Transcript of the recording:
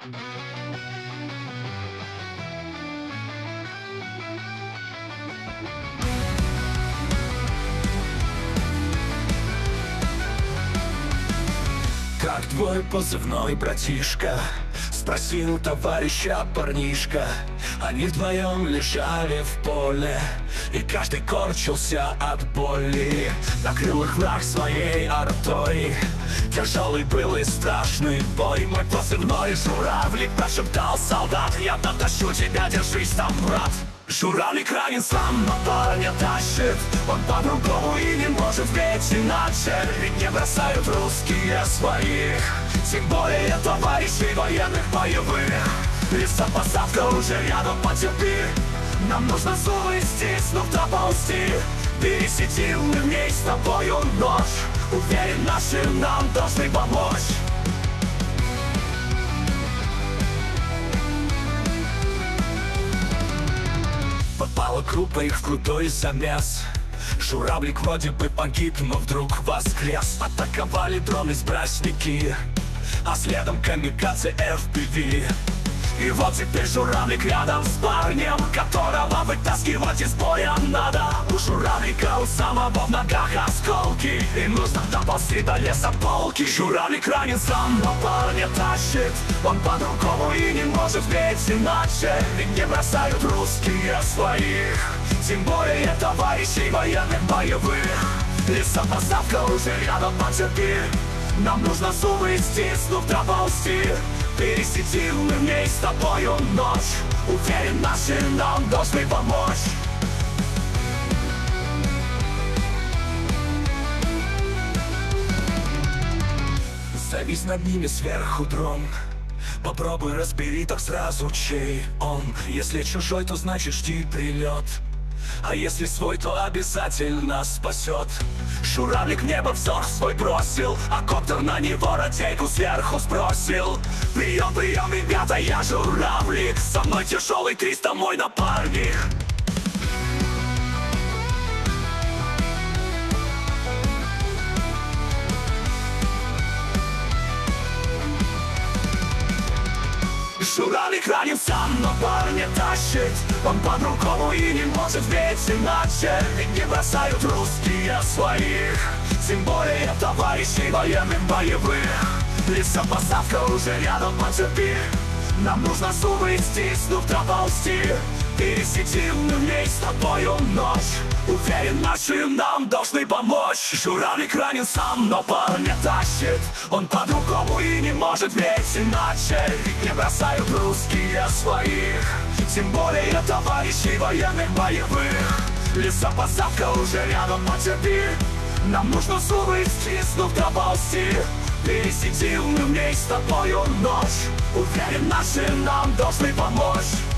Как твой позывной, братишка? Спросил товарища парнишка. Они вдвоем лежали в поле, и каждый корчился от боли. Накрыл их враг своей артой. Тяжелый был и страшный бой. Мой позывной журавлик, прошептал солдат: я дотащу тебя, держись там, брат. Журавлик ранен сам, но парня тащит. Он по-другому и не может ведь иначе. Ведь не бросают русские своих, тем более товарищей военных боевых. Лесопосадка уже рядом, потерпи. Нам нужно зубы стиснув доползти. Пересидим мы вместе с тобою ночь. Уверен, наши нам должны помочь. Попала группа их в крутой замес. Журавлик вроде бы погиб, но вдруг воскрес. Атаковали дроны-сбрасники, а следом камикадзе FPV. И вот теперь журавлик рядом с парнем, которого вытаскивать из боя надо. У журавлика у самого в ногах осколки, и нужно доползти до лесополки. Журавлик ранен сам, но парня тащит. Он по-другому и не может ведь иначе. Ведь не бросают русские своих, тем более товарищей военных боевых. Лесопосадка уже рядом, потерпи. Нам нужно зубы стиснув доползти. Пересидим мы вместе с тобою ночь. Уверен, наши нам должны помочь. Завис над ними сверху дрон. Попробуй разбери так сразу, чей он. Если чужой, то значит жди прилет, а если свой, то обязательно спасет. Журавлик в небо взор свой бросил, а коптер на него ротейку сверху сбросил. Прием, прием, ребята, я журавлик. Со мной тяжелый 300, мой напарник. Журавлик ранен сам, но парня тащит. Он по-другому и не может ведь иначе. Ведь не бросают русские своих, тем более товарищей военных боевых. Лесопосадка уже рядом, потерпи. Нам нужно зубы стиснув доползти. Пересидим мы вместе с тобою ночь. Уверен, наши нам должны помочь. Журавлик ранен сам, но парня тащит. Он по-другому и не может ведь иначе. Ведь не бросают русские своих, тем более товарищей военных боевых. Лесопосадка уже рядом, потерпи. Нам нужно зубы стиснув доползти. Пересидим мы вместе с тобою ночь. Уверен, наши нам должны помочь.